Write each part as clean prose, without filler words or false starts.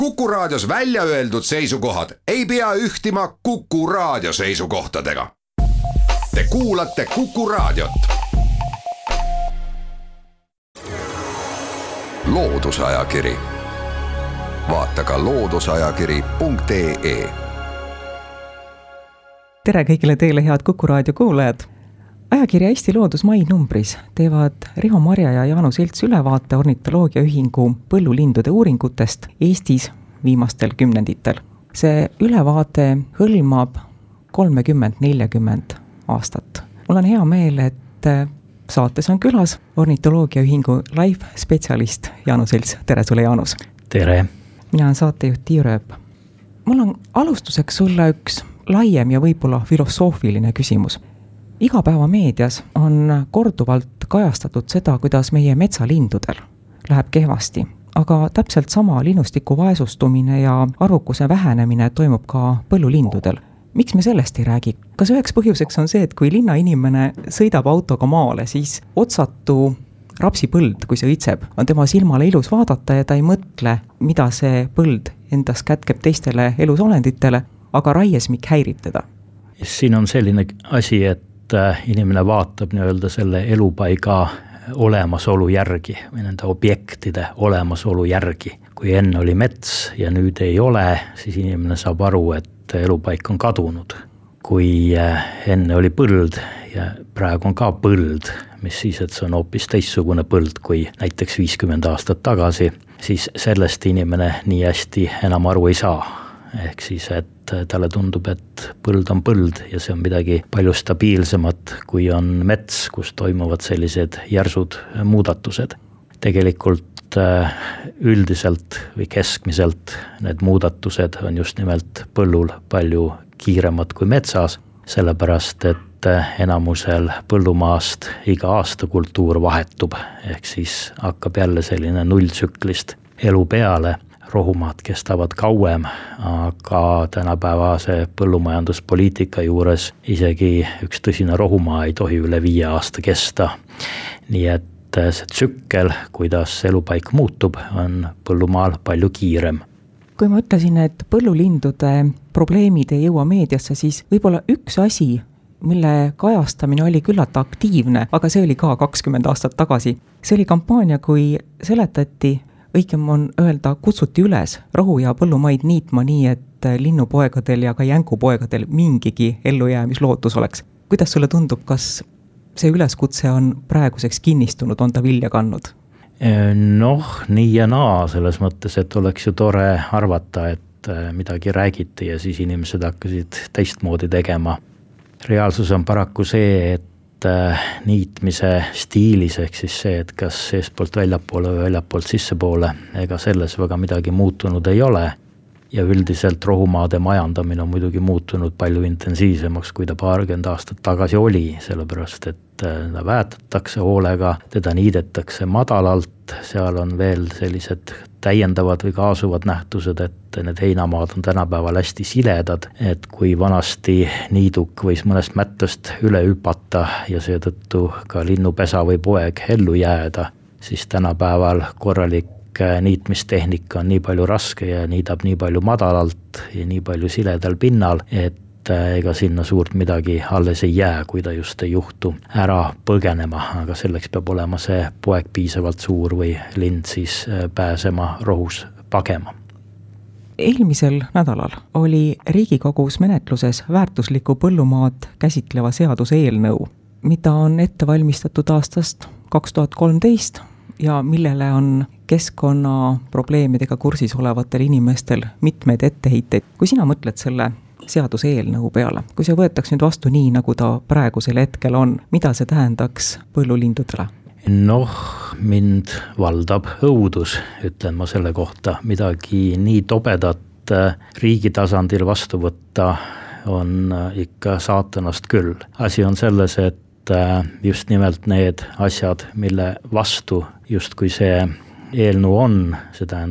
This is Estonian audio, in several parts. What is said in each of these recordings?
Kuku Raadios välja öeldud seisukohad ei pea ühtima Kuku Raadio seisukohtadega. Te kuulate Kuku Raadiot. Loodusajakiri. Vaata ka looduseajakiri.ee. Tere kõigile teile, head Kuku Raadio kuulajad! Ajakirja Eesti Loodus mai numbris teevad Riho Marja ja Jaanus Elts ülevaate ornitoloogiaühingu põllulindude uuringutest Eestis viimastel kümnenditel. See ülevaate hõlmab 30-40 aastat. Mul on hea meel, et saates on külas ornitoloogiaühingu live-spetsialist Jaanus Elts. Tere sulle, Jaanus! Tere! Mina olen saatejuht Tiia Rööp. Mul on alustuseks sulle üks laiem ja võib-olla filosoofiline küsimus. Igapäevameedias on korduvalt kajastatud seda, kuidas meie metsalindudel läheb kehvasti, aga täpselt sama linnustiku vaesustumine ja arvukuse vähenemine toimub ka põllulindudel. Miks me sellest ei räägi? Kas üheks põhjuseks on see, et kui linnainimene sõidab autoga maale, siis otsatu rapsipõld, kui see õitseb, on tema silmale ilus vaadata ja ta ei mõtle, mida see põld endas kätkeb teistele elusolenditele, aga raiesmik häirib teda. Siin on selline asi, et inimene vaatab nii-öelda selle elupaiga olemasolu järgi või nende objektide olemasolu järgi. Kui enne oli mets ja nüüd ei ole, siis inimene saab aru, et elupaik on kadunud. Kui enne oli põld ja praegu on ka põld, mis siis, et see on hoopis teistsugune põld kui näiteks 50 aastat tagasi, siis sellest inimene nii hästi enam aru ei saa. Ehk siis, et talle tundub, et põld on põld ja see on midagi palju stabiilsemat, kui on mets, kus toimuvad sellised järsud muudatused. Tegelikult üldiselt või keskmiselt need muudatused on just nimelt põllul palju kiiremad kui metsas, sellepärast, et enamusel põllumaast iga aasta kultuur vahetub, ehk siis hakkab jälle selline nulltsüklist elu peale. Rohumaad kestavad kauem, aga tänapäevase põllumajanduspoliitika juures isegi üks tõsine rohumaa ei tohi üle 5 aasta kesta. Nii et see tsükkel, kuidas elupaik muutub, on põllumaal palju kiirem. Kui ma ütlesin, et põllulindude probleemid ei jõua meediasse, siis võib-olla üks asi, mille kajastamine oli küllalt aktiivne, aga see oli ka 20 aastat tagasi. See oli kampaania, kui seletati, õigem on öelda, kutsuti üles rohu- ja põllumaid niitma nii, et linnupoegadel ja ka jänkupoegadel mingigi ellujäämislootus oleks. Kuidas sulle tundub, kas see üleskutse on praeguseks kinnistunud, on ta vilja kandnud? Nii ja naa selles mõttes, et oleks ju tore arvata, et midagi räägiti ja siis inimesed hakkasid teistmoodi tegema. Reaalsus on paraku see, et niitmise stiilis, ehk siis see, et kas seestpoolt väljapoole või väljapoolt sissepoole, ega selles väga midagi muutunud ei ole. Ja üldiselt rohumaade majandamine on muidugi muutunud palju intensiivsemaks, kui ta 20 aastat tagasi oli, sellepärast, et ta väetatakse hoolega, teda niidetakse madalalt, seal on veel sellised täiendavad või kaasuvad nähtused, et need heinamaad on tänapäeval hästi siledad, et kui vanasti niiduk võis mõnest mättest üle hüpata ja seetõttu ka linnupesa või poeg ellu jääda, siis tänapäeval korralik niitmistehnika on nii palju raske ja niidab nii palju madalalt ja nii palju siledal pinnal, et ega sinna suurt midagi alles ei jää, kui ta just ei juhtu ära põgenema, aga selleks peab olema see poeg piisavalt suur või lind siis pääsema rohus pagema. Eelmisel nädalal oli Riigikogus menetluses väärtuslikku põllumaad käsitleva seaduse eelnõu, mida on ette valmistatud aastast 2013 ja millele on keskkonnaprobleemidega kursis olevatel inimestel mitmeid etteheiteid. Kui sina mõtled selle seaduse eelnõu peale, kui see võetaks nüüd vastu nii, nagu ta praegusel hetkel on, mida see tähendaks põllulindudele? Mind valdab õudus, ütlen ma selle kohta. Midagi nii tobedat riigi tasandil vastu võtta on ikka saatanast küll. Asi on selles, et just nimelt need asjad, mille vastu justkui see eelnõu on, see tähendab, et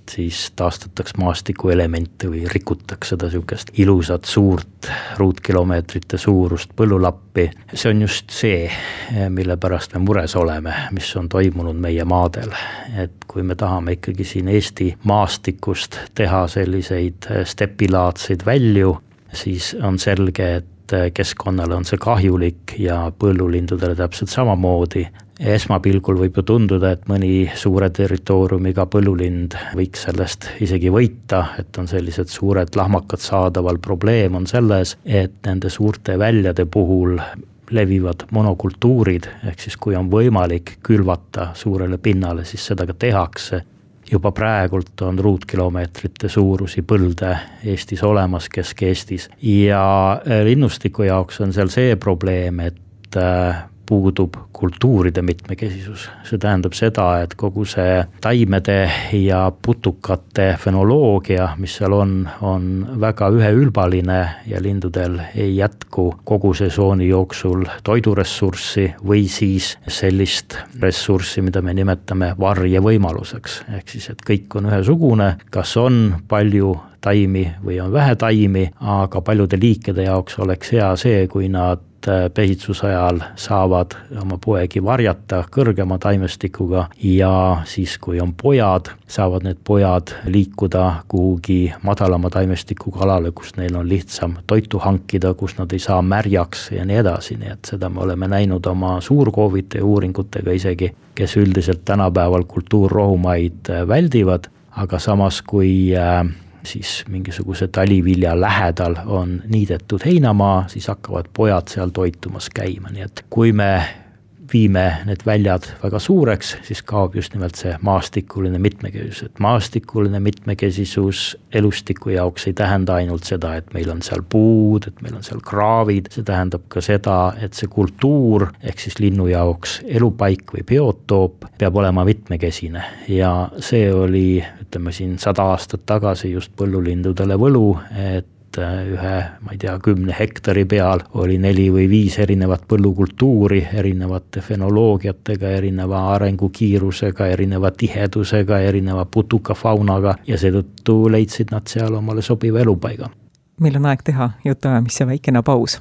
siis taastataks maastikuelemente või rikutaks seda niisugust ilusat suurt ruutkilomeetrite suurust põllulappi. See on just see, mille pärast me mures oleme, mis on toimunud meie maadel. Et kui me tahame ikkagi siin Eesti maastikust teha selliseid stepilaadseid välju, siis on selge, et keskkonnale on see kahjulik ja põllulindudele täpselt samamoodi. Esmapilgul võib ju tunduda, et mõni suure territooriumiga põllulind võiks sellest isegi võita, et on sellised suured lahmakad saadaval. Probleem on selles, et nende suurte väljade puhul levivad monokultuurid, ehk siis kui on võimalik külvata suurele pinnale, siis seda ka tehakse. Juba praegult on ruutkilomeetrite suurusi põlde Eestis olemas, Kesk-Eestis. Ja linnustiku jaoks on seal see probleem, et puudub kultuuride mitmekesisus. See tähendab seda, et kogu see taimede ja putukate fenoloogia, mis seal on väga üheülbaline ja lindudel ei jätku kogu sesooni jooksul toiduressurssi või siis sellist ressurssi, mida me nimetame varjevõimaluseks. Ehk siis, et kõik on ühesugune, kas on palju taimi või on vähe taimi, aga paljude liikide jaoks oleks hea see, kui nad pesitsusajal saavad oma poegi varjata kõrgema taimestikuga ja siis, kui on pojad, saavad need pojad liikuda kuhugi madalama taimestikuga alale, kus neil on lihtsam toitu hankida, kus nad ei saa märjaks ja nii edasi. Nii et seda me oleme näinud oma suurkoovite ja uuringutega isegi, kes üldiselt tänapäeval kultuurrohumaid väldivad, aga samas kui siis mingisuguse talivilja lähedal on niidetud heinamaa, siis hakkavad pojad seal toitumas käima. Nii et kui me viime need väljad väga suureks, siis kaob just nimelt see maastikuline mitmekesisus. Et maastikuline mitmekesisus elustiku jaoks ei tähenda ainult seda, et meil on seal puud, et meil on seal kraavid. See tähendab ka seda, et see kultuur, ehk siis linnu jaoks elupaik või biotoop peab olema mitmekesine. Ja see oli, ütleme siin 100 aastat tagasi just põllulindudele võlu, et ühe, 10 hektari peal oli 4 või 5 erinevat põllukultuuri, erinevate fenoloogiatega, erineva arengukiirusega, erineva tihedusega, erineva putukafaunaga ja seetõttu leidsid nad seal omale sobiva elupaiga. Meil on aeg teha jutuajamisse väikene paus.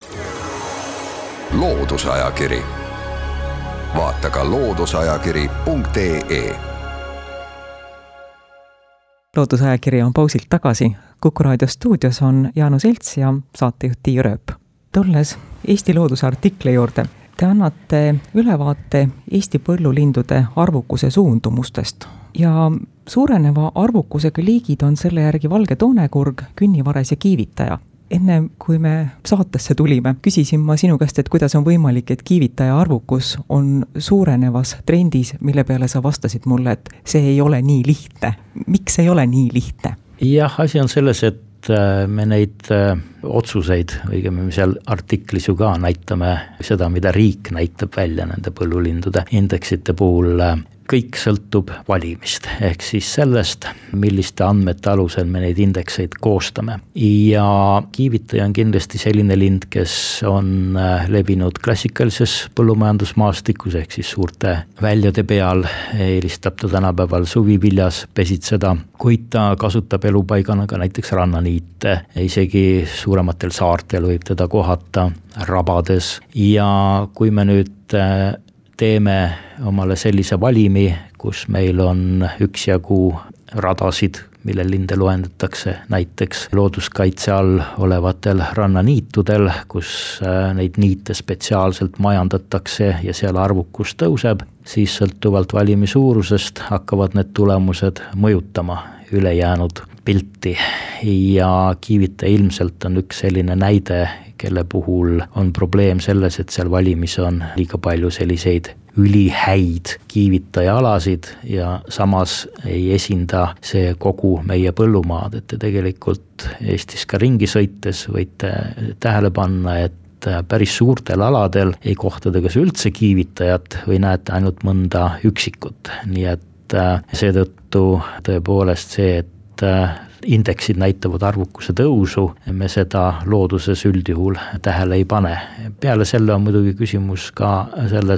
Loodusajakiri. Vaata ka loodusajakiri.ee. Loodusajakiri on pausilt tagasi. Kuku raadio stuudios on Jaanus Elts ja saatejuht Tiia Rööp. Tulles Eesti looduse artikli juurde, te annate ülevaate Eesti põllulindude arvukuse suundumustest ja suureneva arvukusega liigid on selle järgi valge toonekurg, künnivares ja kiivitaja. Enne kui me saatesse tulime, küsisin ma sinu käest, et kuidas on võimalik, et kiivitaja arvukus on suurenevas trendis, mille peale sa vastasid mulle, et see ei ole nii lihtne. Miks ei ole nii lihtne? Jah, asi on selles, et me neid otsuseid, õigemini seal artiklis ju ka näitame seda, mida riik näitab välja nende põllulindude indeksite puhul. Kõik sõltub valimist, ehk siis sellest, milliste andmete alusel me neid indekseid koostame. Ja kiivitaja on kindlasti selline lind, kes on levinud klassikalises põllumajandusmaastikus, ehk siis suurte väljade peal, eelistab ta tänapäeval suviviljas pesitseda, kuid ta kasutab elupaigana ka näiteks rannaniite, isegi suurematel saartel võib teda kohata rabades. Ja kui me nüüd teeme omale sellise valimi, kus meil on üksjagu radasid, mille linde loendatakse näiteks looduskaitse all olevatel rannaniitudel, kus neid niite spetsiaalselt majandatakse ja seal arvukus tõuseb, siis sõltuvalt valimi suurusest hakkavad need tulemused mõjutama ülejäänud pilti. Ja kiivitaja ilmselt on üks selline näide, kelle puhul on probleem selles, et seal valimis on liiga palju selliseid ülihäid kiivitaja alasid ja samas ei esinda see kogu meie põllumaad, et te tegelikult Eestis ka ringi sõites võite tähele panna, et päris suurtel aladel ei kohta te kas üldse kiivitajat või näete ainult mõnda üksikut. Nii et seetõttu tõepoolest see, et indeksid näitavad arvukuse tõusu, me seda looduses üldjuhul tähele ei pane. Peale selle on muidugi küsimus ka selles, et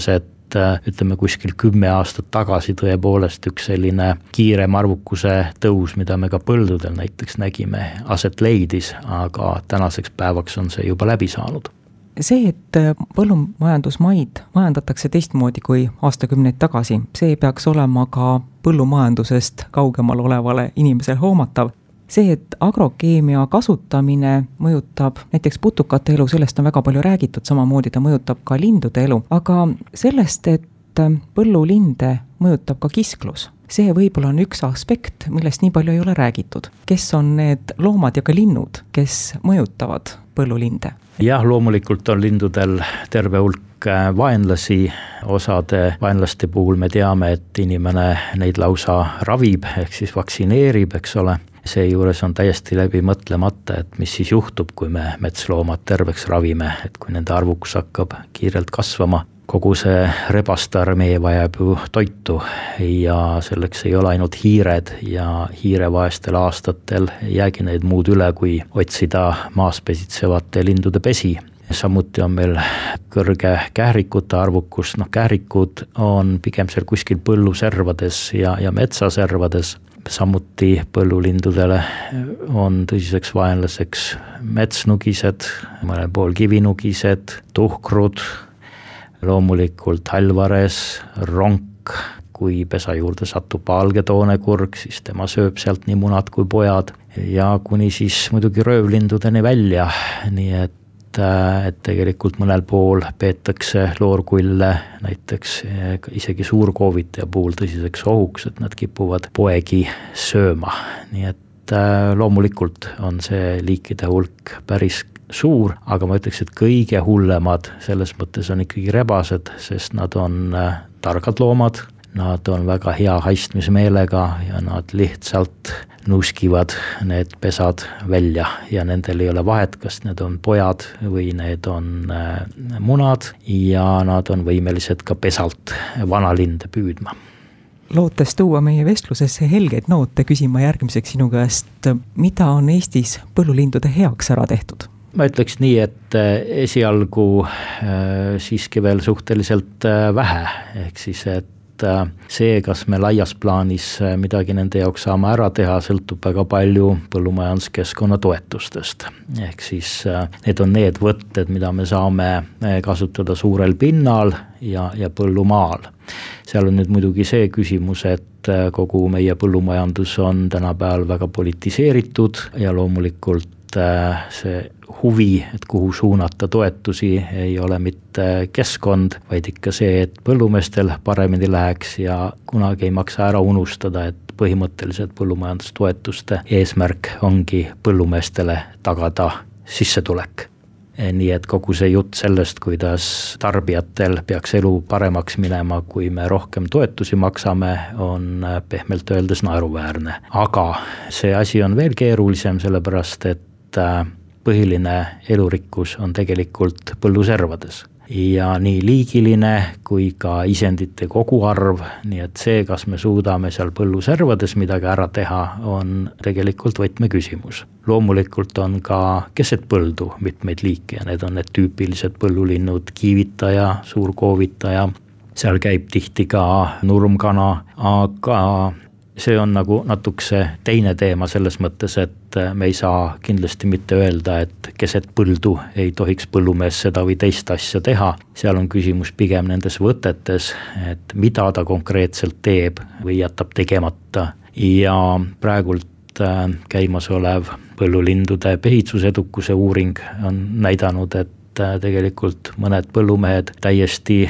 ütleme kuskil 10 aastat tagasi tõepoolest üks selline kiirem arvukuse tõus, mida me ka põldudel näiteks nägime, aset leidis, aga tänaseks päevaks on see juba läbi saanud. See, et põllumajandusmaid majandatakse teistmoodi kui aastakümneid tagasi, see peaks olema ka põllumajandusest kaugemal olevale inimesel hoomatav. See, et agrokeemia kasutamine mõjutab näiteks putukate elu, sellest on väga palju räägitud, samamoodi ta mõjutab ka lindude elu, aga sellest, et põllulinde mõjutab ka kisklus. See võib-olla on üks aspekt, millest nii palju ei ole räägitud. Kes on need loomad ja ka linnud, kes mõjutavad põllulinde? Jah, loomulikult on lindudel terve hulk vaenlasi, osade vaenlaste puhul me teame, et inimene neid lausa ravib, ehk siis vaktsineerib, eks ole. Seejuures on täiesti läbi mõtlemata, et mis siis juhtub, kui me metsloomad terveks ravime, et kui nende arvukus hakkab kiirelt kasvama. Kogu see rebaste armee vajab ju toitu ja selleks ei ole ainult hiired ja hiirevaestel aastatel jäägi neid muud üle, kui otsida maas pesitsevate lindude pesi. Samuti on meil kõrge kährikute arvukus, kährikud on pigem seal kuskil põlluservades ja metsaservades. Samuti põllulindudele on tõsiseks vaenlaseks metsnugised, mõnel pool kivinugised, tuhkrud, loomulikult hallvares, ronk, kui pesa juurde satub valgetoonekurg, siis tema sööb sealt nii munad kui pojad ja kuni siis muidugi röövlindudeni välja, nii et tegelikult mõnel pool peetakse loorkulle näiteks isegi suurkoovitaja puhul tõsiseks ohuks, et nad kipuvad poegi sööma, nii et loomulikult on see liikide hulk päris suur, aga ma ütleks, et kõige hullemad selles mõttes on ikkagi rebased, sest nad on targad loomad, nad on väga hea haistmismeelega ja nad lihtsalt nuskivad need pesad välja ja nendel ei ole vahet, kas need on pojad või need on munad ja nad on võimelised ka pesalt vanalinde püüdma. Lootes tuua meie vestlusesse helgeid noote, küsin ma järgmiseks sinu käest, mida on Eestis põllulindude heaks ära tehtud? Ma ütleks nii, et esialgu siiski veel suhteliselt vähe, ehk siis, et see, kas me laias plaanis midagi nende jaoks saame ära teha, sõltub väga palju põllumajanduskeskkonna toetustest. Ehk siis need on need võtted, mida me saame kasutada suurel pinnal ja põllumaal. Seal on nüüd muidugi see küsimus, et kogu meie põllumajandus on tänapäeval väga politiseeritud ja loomulikult see huvi, et kuhu suunata toetusi, ei ole mitte keskkond, vaid ikka see, et põllumeestel paremini läheks ja kunagi ei maksa ära unustada, et põhimõtteliselt põllumajandustoetuste eesmärk ongi põllumeestele tagada sissetulek. Nii et kogu see jutt sellest, kuidas tarbijatel peaks elu paremaks minema, kui me rohkem toetusi maksame, on pehmelt öeldes naeruväärne. Aga see asi on veel keerulisem, sellepärast et põhiline elurikkus on tegelikult põlluservades. Ja nii liigiline kui ka isendite koguarv, nii et see, kas me suudame seal põlluservades midagi ära teha, on tegelikult võtmeküsimus. Loomulikult on ka keset põldu mitmeid liike ja need on need tüüpilised põllulinnud, kiivitaja, suurkoovitaja, seal käib tihti ka nurmkana, aga see on nagu natukese teine teema selles mõttes, et me ei saa kindlasti mitte öelda, et keset põldu ei tohiks põllumees seda või teist asja teha. Seal on küsimus pigem nendes võtetes, et mida ta konkreetselt teeb või jätab tegemata. Ja praegult käimasolev põllulindude pehitsusedukuse uuring on näidanud, et tegelikult mõned põllumehed täiesti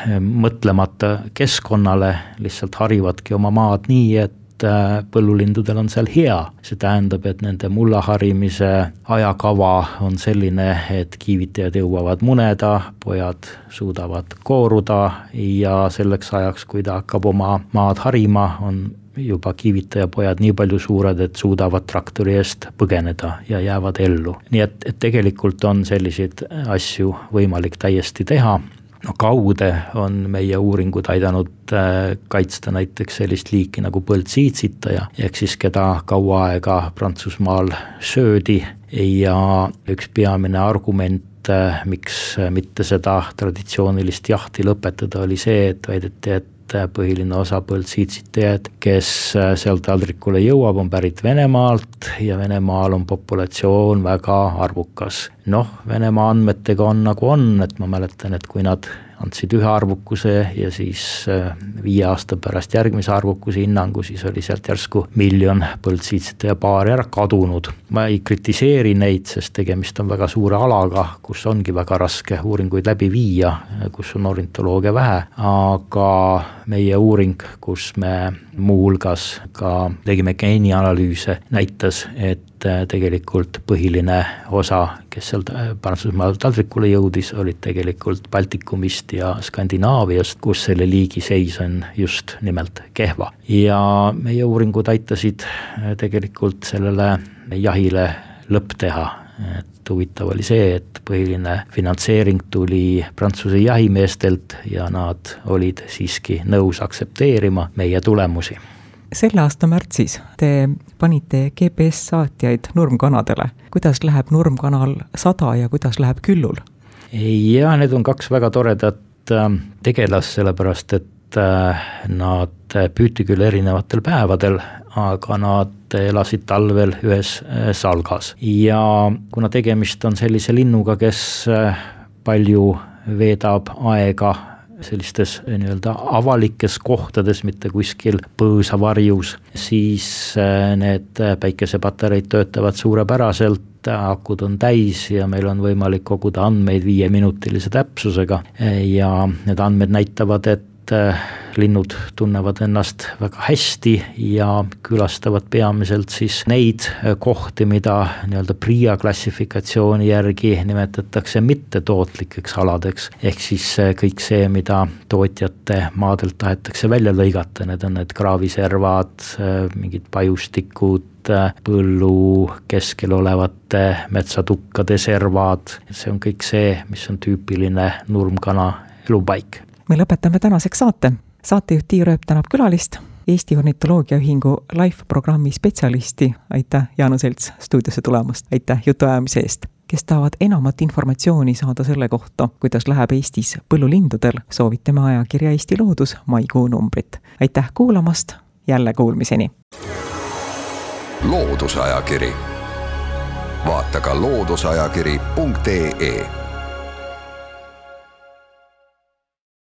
mõtlemata keskkonnale lihtsalt harivadki oma maad nii, et põllulindudel on seal hea. See tähendab, et nende mullaharimise ajakava on selline, et kiivitajad jõuavad muneda, pojad suudavad kooruda ja selleks ajaks, kui ta hakkab oma maad harima, on juba kiivitaja pojad nii palju suured, et suudavad traktori eest põgeneda ja jäävad ellu. Nii et tegelikult on selliseid asju võimalik täiesti teha. Kaude on meie uuringud aidanud kaitsta näiteks sellist liiki nagu põldsiitsitaja, ehk siis keda kaua aega Prantsusmaal söödi ja üks peamine argument miks mitte seda traditsioonilist jahti lõpetada, oli see, et väideti, et põhiline osa põldsiitsitajaid, kes seal taldrikule jõuab, on pärit Venemaalt ja Venemaal on populatsioon väga arvukas. Venemaa andmetega on nagu on, et ma mäletan, et kui nad andsid ühe arvukuse ja siis 5 aasta pärast järgmise arvukuse hinnangu, siis oli sealt järsku 1 miljon põldsiitsitaja paari ära kadunud. Ma ei kritiseeri neid, sest tegemist on väga suure alaga, kus ongi väga raske uuringuid läbi viia, kus on ornitoloogia vähe, aga meie uuring, kus me muuhulgas ka tegime geenianalüüse, näitas, et tegelikult põhiline osa, kes seal Prantsusmaal taldrikule jõudis, olid tegelikult Baltikumist ja Skandinaaviast, kus selle liigi seis on just nimelt kehva. Ja meie uuringud aitasid tegelikult sellele jahile lõpp teha. Et huvitav oli see, et põhiline finantseering tuli Prantsuse jahimeestelt ja nad olid siiski nõus aktsepteerima meie tulemusi. Selle aasta märtsis te panite GPS-saatjaid nurmkanadele. Kuidas läheb nurmkanal 100 ja kuidas läheb Küllul? Ja need on 2 väga toredat tegelast, sellepärast et nad püüti küll erinevatel päevadel, aga nad elasid talvel ühes salgas. Ja kuna tegemist on sellise linnuga, kes palju veedab aega sellistes nii-öelda avalikes kohtades, mitte kuskil põõsavarjus, siis need päikesepatareid töötavad suurepäraselt, akud on täis ja meil on võimalik koguda andmeid 5-minutilise täpsusega ja need andmed näitavad, et linnud tunnevad ennast väga hästi ja külastavad peamiselt siis neid kohti, mida nii-öelda PRIA klassifikatsiooni järgi nimetatakse mittetootlikeks aladeks. Ehk siis kõik see, mida tootjate maadelt tahetakse välja lõigata, need on need kraaviservad, mingid pajustikud, põllu keskel olevate metsatukkade servad. See on kõik see, mis on tüüpiline nurmkana elupaik. Me lõpetame tänaseks saate. Saatejuht Tiia Rööp tänab külalist, Eesti Ornitoloogiaühingu LIFE-programmi spetsialisti. Aitäh, Jaanu Selts, stuudiosse tulemast. Aitäh jutuajamise eest. Kes tahavad enamat informatsiooni saada selle kohta, kuidas läheb Eestis põllulindudel, soovitame ajakirja Eesti Loodus maikuu numbrit. Aitäh kuulamast, jälle kuulmiseni. Loodusajakiri. Vaata ka loodusajakiri.ee